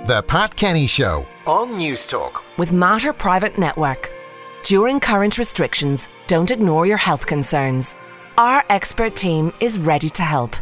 The Pat Kenny Show on News Talk. With Mater Private Network. During current restrictions, don't ignore your health concerns. Our expert team is ready to help.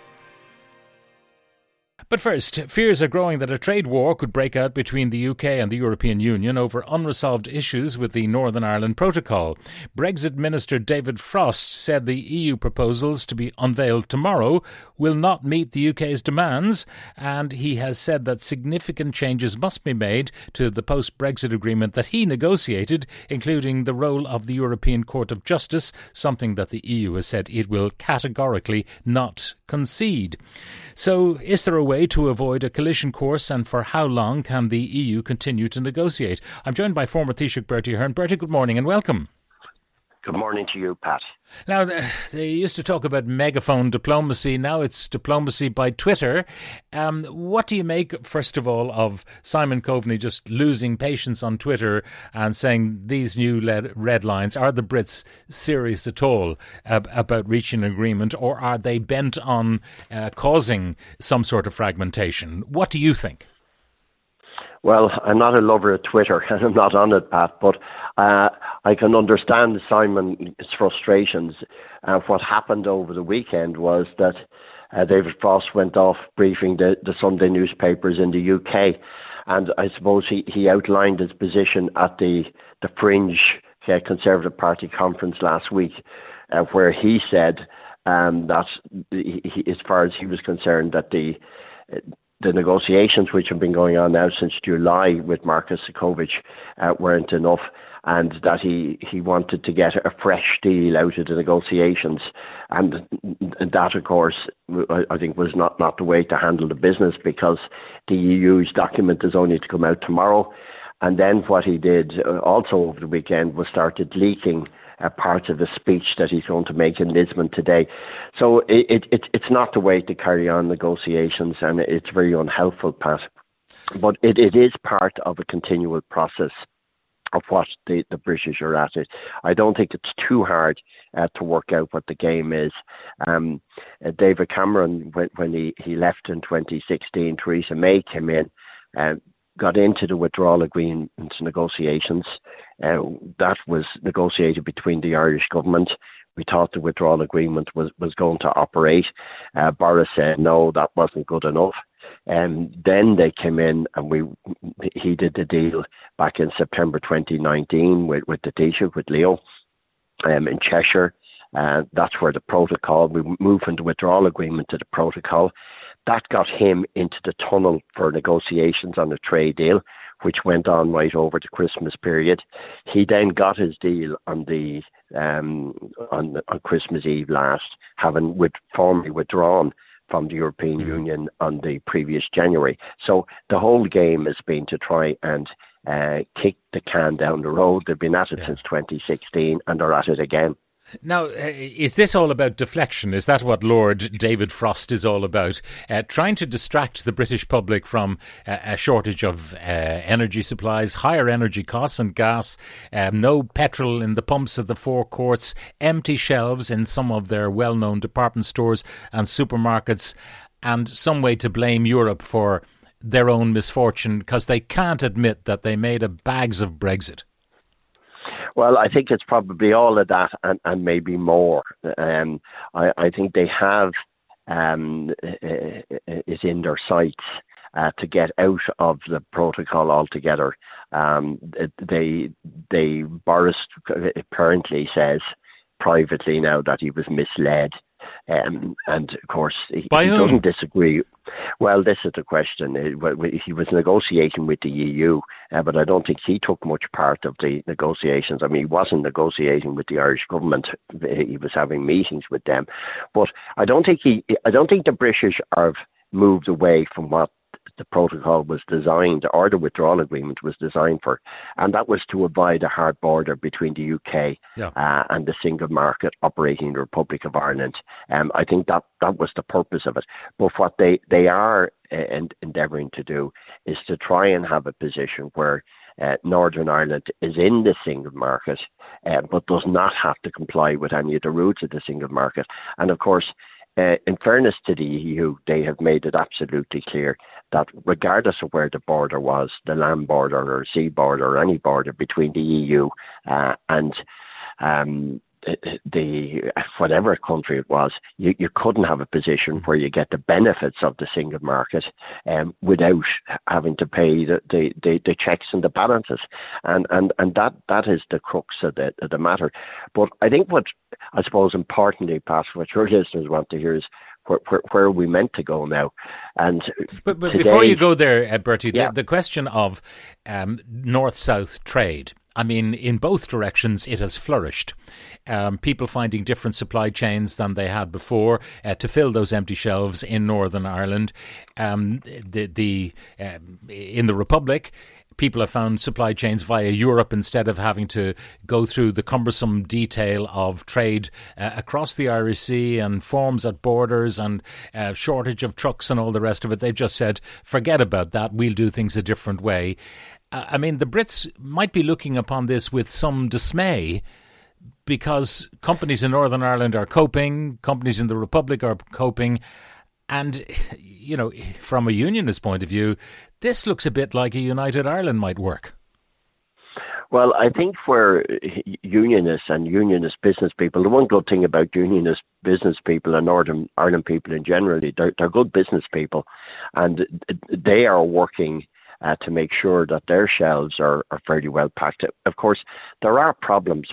But first, fears are growing that a trade war could break out between the UK and the European Union over unresolved issues with the Northern Ireland Protocol. Brexit Minister David Frost said the EU proposals to be unveiled tomorrow will not meet the UK's demands, and he has said that significant changes must be made to the post-Brexit agreement that he negotiated, including the role of the European Court of Justice, something that the EU has said it will categorically not concede. So, is there a way to avoid a collision course, and for how long can the EU continue to negotiate? I'm joined by former Taoiseach Bertie Ahern. Bertie, good morning and welcome. Good morning to you, Pat. Now, they used to talk about megaphone diplomacy. Now it's diplomacy by Twitter. What do you make, first of all, of Simon Coveney just losing patience on Twitter and saying these new red lines? Are the Brits serious at all about reaching an agreement, or are they bent on causing some sort of fragmentation? What do you think? Well, I'm not a lover of Twitter, and I'm not on it, Pat, but I can understand Simon's frustrations. What happened over the weekend was that David Frost went off briefing the Sunday newspapers in the UK, and I suppose he outlined his position at the Fringe Conservative Party conference last week, where he said that as far as he was concerned, that the negotiations which have been going on now since July with Markus Sukovic weren't enough, and that he wanted to get a fresh deal out of the negotiations. And that, of course, I think was not the way to handle the business, because the EU's document is only to come out tomorrow. And then what he did also over the weekend was started leaking parts of the speech that he's going to make in Lisbon today. So it's not the way to carry on negotiations, and it's very unhelpful, Pat. But it is part of a continual process of what the British are at. I don't think it's too hard to work out what the game is. David Cameron, when he left in 2016, Theresa May came in, got into the withdrawal agreement negotiations. That was negotiated between the Irish government. We thought the withdrawal agreement was going to operate. Boris said no, that wasn't good enough. And then they came in and he did the deal back in September 2019 with the Taoiseach, with Leo, in Cheshire. That's where the protocol, we moved from the withdrawal agreement to the protocol. That got him into the tunnel for negotiations on a trade deal, which went on right over the Christmas period. He then got his deal on Christmas Eve last, having formally withdrawn from the European Union on the previous January. So the whole game has been to try and kick the can down the road. They've been at it since 2016, and they're at it again. Now, is this all about deflection? Is that what Lord David Frost is all about? Trying to distract the British public from a shortage of energy supplies, higher energy costs and gas, no petrol in the pumps of the forecourts, empty shelves in some of their well-known department stores and supermarkets, and some way to blame Europe for their own misfortune because they can't admit that they made a bags of Brexit. Well, I think it's probably all of that and maybe more. I think they have it in their sights to get out of the protocol altogether. Boris apparently says privately now that he was misled. And of course, he doesn't disagree. Well, this is the question. He was negotiating with the EU, but I don't think he took much part of the negotiations. I mean, he wasn't negotiating with the Irish government. He was having meetings with them. But I don't think the British have moved away from what the protocol was designed, or the withdrawal agreement was designed for, and that was to avoid a hard border between the UK and the single market operating in the Republic of Ireland. I think that was the purpose of it. But what they are endeavouring to do is to try and have a position where Northern Ireland is in the single market, but does not have to comply with any of the rules of the single market. And of course, in fairness to the EU, they have made it absolutely clear that regardless of where the border was, the land border or sea border or any border between the EU and the whatever country it was, you couldn't have a position where you get the benefits of the single market without having to pay the checks and the balances, and that is the crux of the matter. But I think what I suppose importantly, Pat, what your listeners want to hear is where are we meant to go now? And but today, before you go there, Bertie, yeah. the question of north-south trade. I mean, in both directions, it has flourished. People finding different supply chains than they had before to fill those empty shelves in Northern Ireland. In the Republic, people have found supply chains via Europe instead of having to go through the cumbersome detail of trade across the Irish Sea and forms at borders and shortage of trucks and all the rest of it. They've just said, forget about that. We'll do things a different way. I mean, the Brits might be looking upon this with some dismay because companies in Northern Ireland are coping, companies in the Republic are coping, and, you know, from a unionist point of view, this looks a bit like a United Ireland might work. Well, I think where unionists and unionist business people, the one good thing about unionist business people and Northern Ireland people in general, they're good business people, and they are working to make sure that their shelves are fairly well packed. Of course, there are problems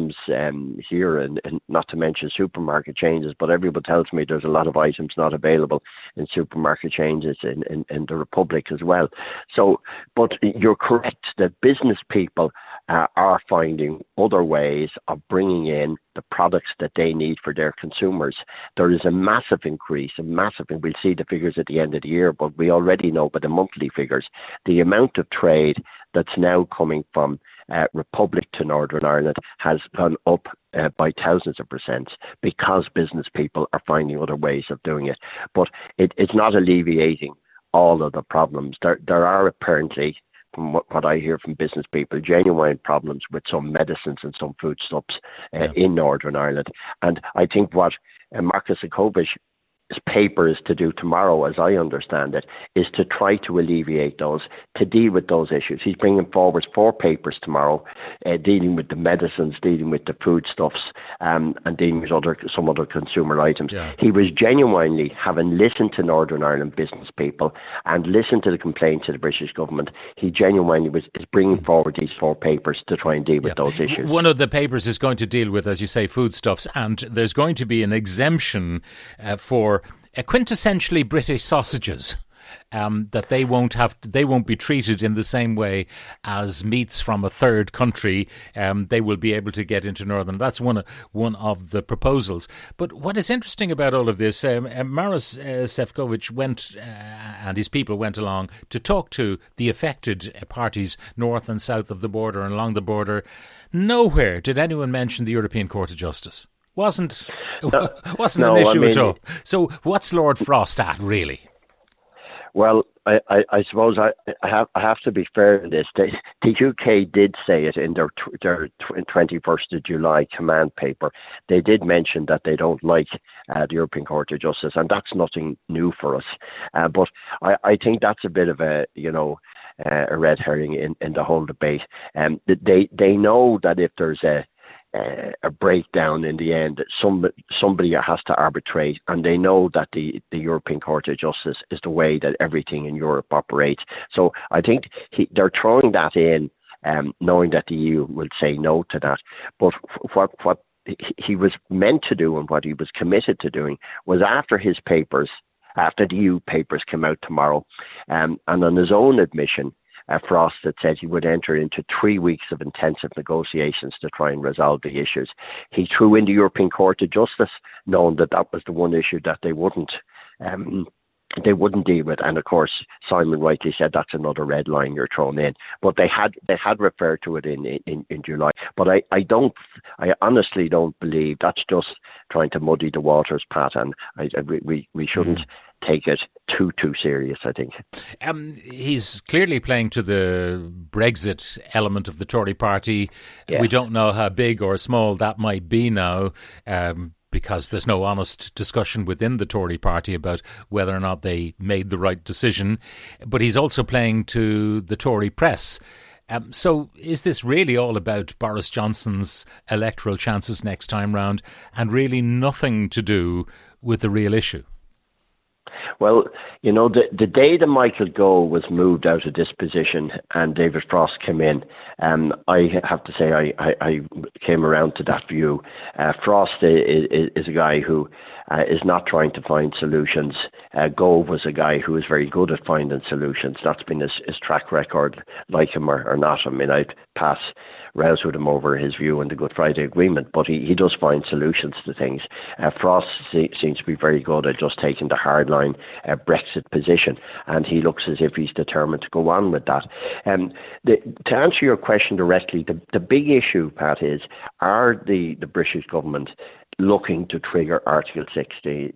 here, and not to mention supermarket changes, but everyone tells me there's a lot of items not available in supermarket changes in the Republic as well. So, but you're correct that business people are finding other ways of bringing in the products that they need for their consumers. There is a massive increase, we'll see the figures at the end of the year, but we already know by the monthly figures, the amount of trade that's now coming from Republic to Northern Ireland has gone up by thousands of percent because business people are finding other ways of doing it. But it's not alleviating all of the problems. There are apparently, from what I hear from business people, genuine problems with some medicines and some foodstuffs in Northern Ireland. And I think what Markus Sukovich's paper is to do tomorrow, as I understand it, is to try to alleviate those, to deal with those issues. He's bringing forward 4 papers tomorrow, dealing with the medicines, dealing with the foodstuffs, and dealing with some other consumer items. Yeah. He was genuinely, having listened to Northern Ireland business people and listened to the complaints of the British government, he genuinely is bringing forward these 4 papers to try and deal with those issues. One of the papers is going to deal with, as you say, foodstuffs, and there's going to be an exemption for quintessentially British sausages, that they won't be treated in the same way as meats from a third country. They will be able to get into Northern. That's one of the proposals. But what is interesting about all of this, Maros Sefcovic went and his people went along to talk to the affected parties north and south of the border and along the border. Nowhere did anyone mention the European Court of Justice. Wasn't an issue at all. So what's Lord Frost at, really? Well, I suppose I have to be fair in this. The UK did say it in their 21st of July command paper. They did mention that they don't like the European Court of Justice, and that's nothing new for us. But I think that's a bit of a red herring in the whole debate. They know that if there's a breakdown in the end, somebody has to arbitrate, and they know that the European Court of Justice is the way that everything in Europe operates. So I think they're throwing that in, knowing that the EU will say no to that. But what he was meant to do and what he was committed to doing was after the EU papers came out tomorrow, and on his own admission, Frost had said he would enter into 3 weeks of intensive negotiations to try and resolve the issues. He threw in the European Court of Justice, knowing that was the one issue that they wouldn't deal with. And of course, Simon rightly said that's another red line you're thrown in. But they had referred to it in July. But I honestly don't believe that's just trying to muddy the waters, Pat. And we shouldn't take it too serious, I think. He's clearly playing to the Brexit element of the Tory party. Yeah. We don't know how big or small that might be now. because there's no honest discussion within the Tory party about whether or not they made the right decision. But he's also playing to the Tory press. So is this really all about Boris Johnson's electoral chances next time round and really nothing to do with the real issue? Well, the day that Michael Gove was moved out of this position and David Frost came in, I have to say I came around to that view. Frost is a guy who is not trying to find solutions. Gove was a guy who was very good at finding solutions. That's been his track record, like him or not. I mean, I'd pass rouse with him over his view on the Good Friday Agreement, but he does find solutions to things. Frost seems to be very good at just taking the hardline Brexit position, and he looks as if he's determined to go on with that. To answer your question directly, the big issue, Pat, is are the British government looking to trigger Article 16,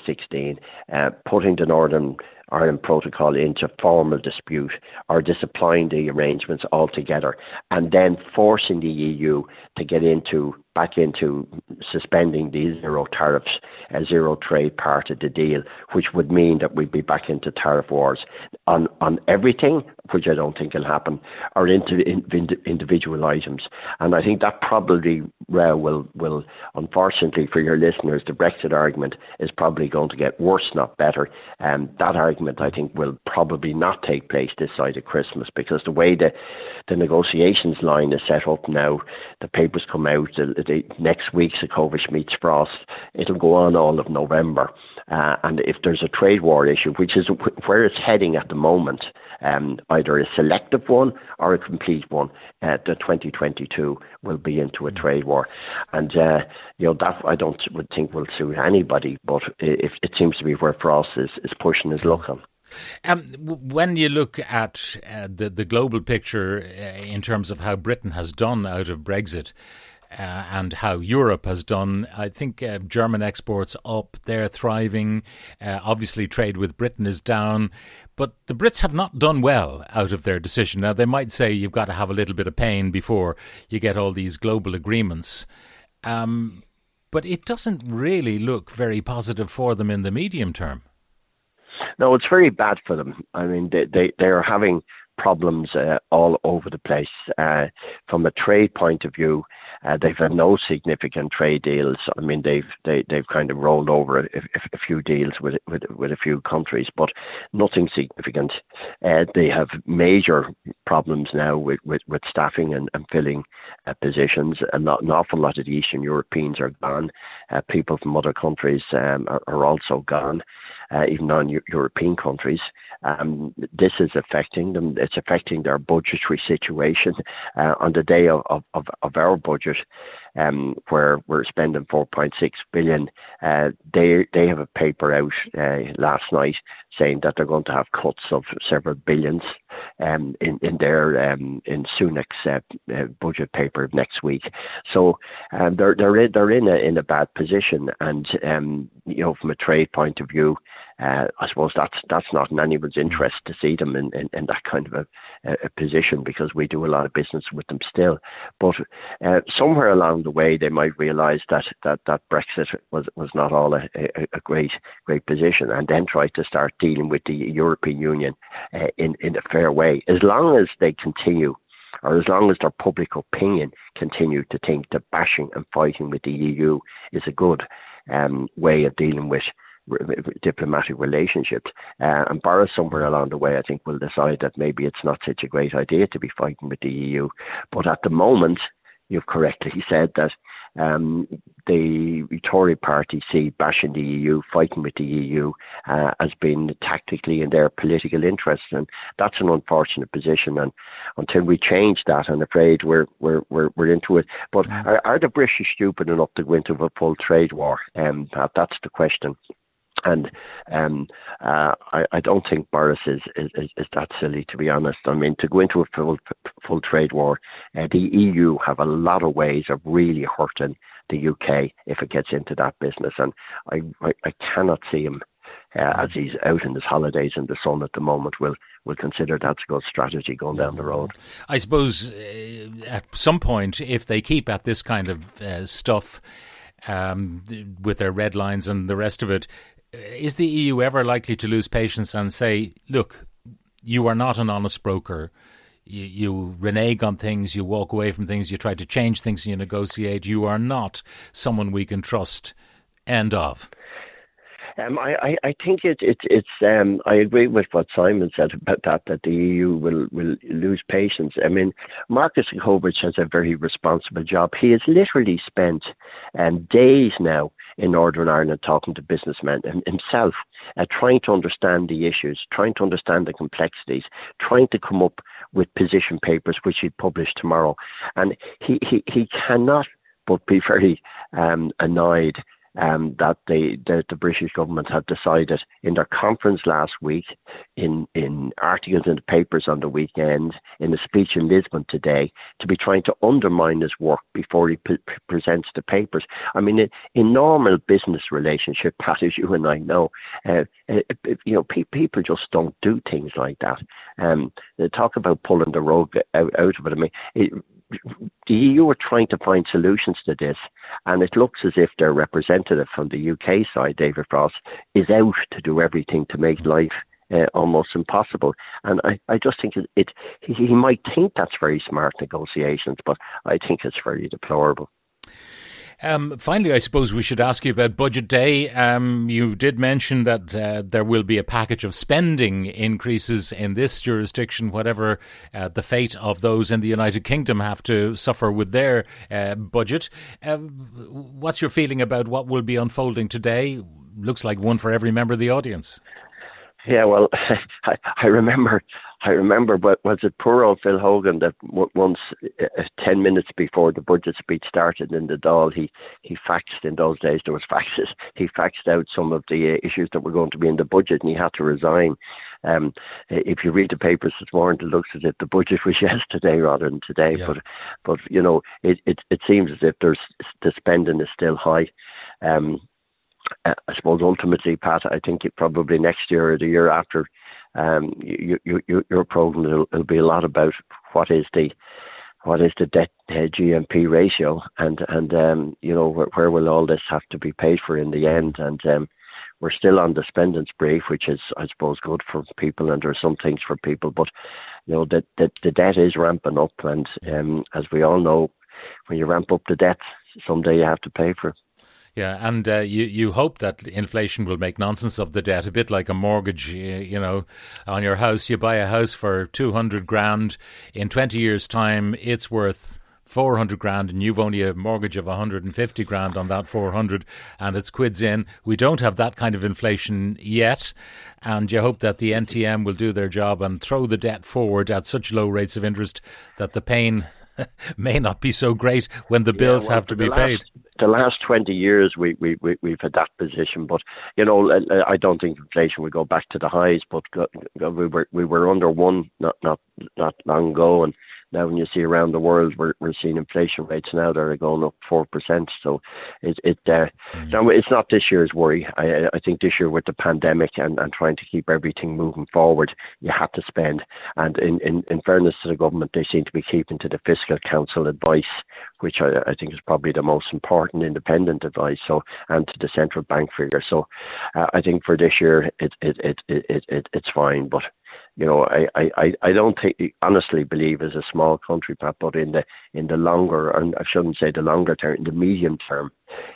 putting the Northern Ireland Protocol into formal dispute or disapplying the arrangements altogether, and then forcing the EU to get back into suspending the zero tariffs, zero trade part of the deal, which would mean that we'd be back into tariff wars on everything, which I don't think will happen, or into individual items. And I think that probably will, unfortunately for your listeners, the Brexit argument is probably going to get worse, not better. That argument, I think, will probably not take place this side of Christmas, because the way the negotiations line is set up now, the papers come out, next week Secovich meets Frost, it'll go on all of November. And if there's a trade war issue, which is where it's heading at the moment, either a selective one or a complete one, the 2022 will be into a trade war. And, that I would think will suit anybody, but if it seems to be where Frost is pushing his luck on. When you look at the global picture in terms of how Britain has done out of Brexit, and how Europe has done, I think German exports up, they're thriving. Obviously, trade with Britain is down. But the Brits have not done well out of their decision. Now, they might say you've got to have a little bit of pain before you get all these global agreements. But it doesn't really look very positive for them in the medium term. No, it's very bad for them. I mean, they are having problems all over the place. From a trade point of view, they've had no significant trade deals. I mean, they've kind of rolled over a few deals with a few countries, but nothing significant. They have major problems now with staffing and filling positions. An awful lot of the Eastern Europeans are gone. People from other countries are also gone. Even non-European countries. This is affecting them. It's affecting their budgetary situation. On the day of our budget, where we're spending 4.6 billion, they have a paper out last night saying that they're going to have cuts of several billions in Sunak's budget paper next week. So they're in a bad position, and from a trade point of view, I suppose that's not in anyone's interest to see them in that kind of a position, because we do a lot of business with them still. But somewhere along the way, they might realise that Brexit was not all a great position, and then try to start dealing with the European Union in a fair way. As long as they continue, or as long as their public opinion continue to think that bashing and fighting with the EU is a good way of dealing with diplomatic relationships. And Boris, somewhere along the way, I think, will decide that maybe it's not such a great idea to be fighting with the EU. But at the moment, you've correctly said that the Tory party see bashing the EU, fighting with the EU, as being tactically in their political interest, and that's an unfortunate position. And until we change that, I'm afraid we're into it. But are the British stupid enough to go into a full trade war? That's the question. And I don't think Boris is that silly, to be honest. I mean, to go into a full trade war, the EU have a lot of ways of really hurting the UK if it gets into that business. And I cannot see him, as he's out in his holidays in the sun at the moment, will consider that's a good strategy going down the road. I suppose at some point, if they keep at this kind of stuff, with their red lines and the rest of it. Is the EU ever likely to lose patience and say, look, you are not an honest broker, you renege on things, you walk away from things, you try to change things, you negotiate, you are not someone we can trust, end of? I think it's. I agree with what Simon said about that the EU will lose patience. I mean, Markus Suchowicz has a very responsible job. He has literally spent days now in Northern Ireland talking to businessmen himself, trying to understand the issues, trying to understand the complexities, trying to come up with position papers which he'd publish tomorrow. And he cannot but be very annoyed that the British government had decided in their conference last week, in articles in the papers on the weekend, in a speech in Lisbon today, to be trying to undermine his work before he presents the papers. I mean, in normal business relationship, Pat, as you and I know, people just don't do things like that. They talk about pulling the rug out of it. I mean, the EU are trying to find solutions to this, and it looks as if their representative from the UK side, David Frost, is out to do everything to make life almost impossible. And I just think he might think that's very smart negotiations, but I think it's very deplorable. Finally, I suppose we should ask you about Budget Day. You did mention that there will be a package of spending increases in this jurisdiction, whatever the fate of those in the United Kingdom have to suffer with their budget. What's your feeling about what will be unfolding today? Looks like one for every member of the audience. Yeah, well, I remember, but was it poor old Phil Hogan that once, 10 minutes before the budget speech started in the Dáil, he faxed, in those days there was faxes, he faxed out some of the issues that were going to be in the budget, and he had to resign. If you read the papers this morning, it looks as if the budget was yesterday rather than today. Yeah. But you know, it seems as if the spending is still high. I suppose ultimately, Pat, I think probably next year or the year after, your programme will be a lot about what is the debt GNP ratio, and you know, where will all this have to be paid for in the end? And we're still on the spending spree, which is, I suppose, good for people, and there are some things for people, but you know, the debt is ramping up, and as we all know, when you ramp up the debt, someday you have to pay for it. Yeah, and you hope that inflation will make nonsense of the debt, a bit like a mortgage, you know, on your house. You buy a house for 200 grand. In 20 years' time, it's worth 400 grand, and you've only a mortgage of 150 grand on that 400, and it's quids in. We don't have that kind of inflation yet, and you hope that the NTM will do their job and throw the debt forward at such low rates of interest that the pain may not be so great when the bills have to be paid. The last 20 years we've had that position, but you know, I don't think inflation will go back to the highs. But we were under one not long ago, and now when you see around the world, we're seeing inflation rates now that are going up 4%. So now it's not this year's worry. I think this year with the pandemic and trying to keep everything moving forward, you have to spend. And in fairness to the government, they seem to be keeping to the Fiscal Council advice, which I think is probably the most important independent advice. So, and to the central bank figure. So I think for this year it's fine, but. You know, I don't think, honestly believe as a small country, Pat, but in the longer, and I shouldn't say the longer term, in the medium term,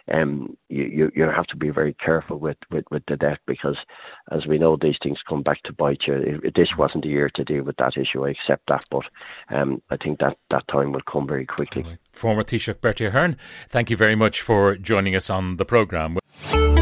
you have to be very careful with the debt, because as we know, these things come back to bite you. This wasn't the year to deal with that issue, I accept that, but I think that time will come very quickly. Former Taoiseach Bertie Ahern, thank you very much for joining us on the programme.